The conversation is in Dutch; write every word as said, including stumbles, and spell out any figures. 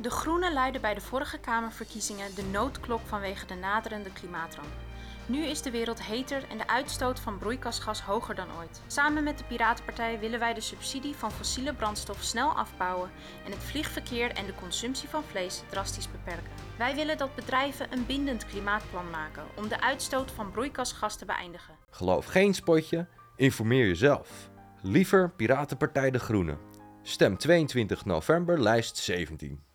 De Groenen luidden bij de vorige Kamerverkiezingen de noodklok vanwege de naderende klimaatramp. Nu is de wereld heter en de uitstoot van broeikasgas hoger dan ooit. Samen met de Piratenpartij willen wij de subsidie van fossiele brandstof snel afbouwen en het vliegverkeer en de consumptie van vlees drastisch beperken. Wij willen dat bedrijven een bindend klimaatplan maken om de uitstoot van broeikasgas te beëindigen. Geloof geen spotje, informeer jezelf. Liever Piratenpartij De Groenen. Stem tweeëntwintig november, lijst zeventien.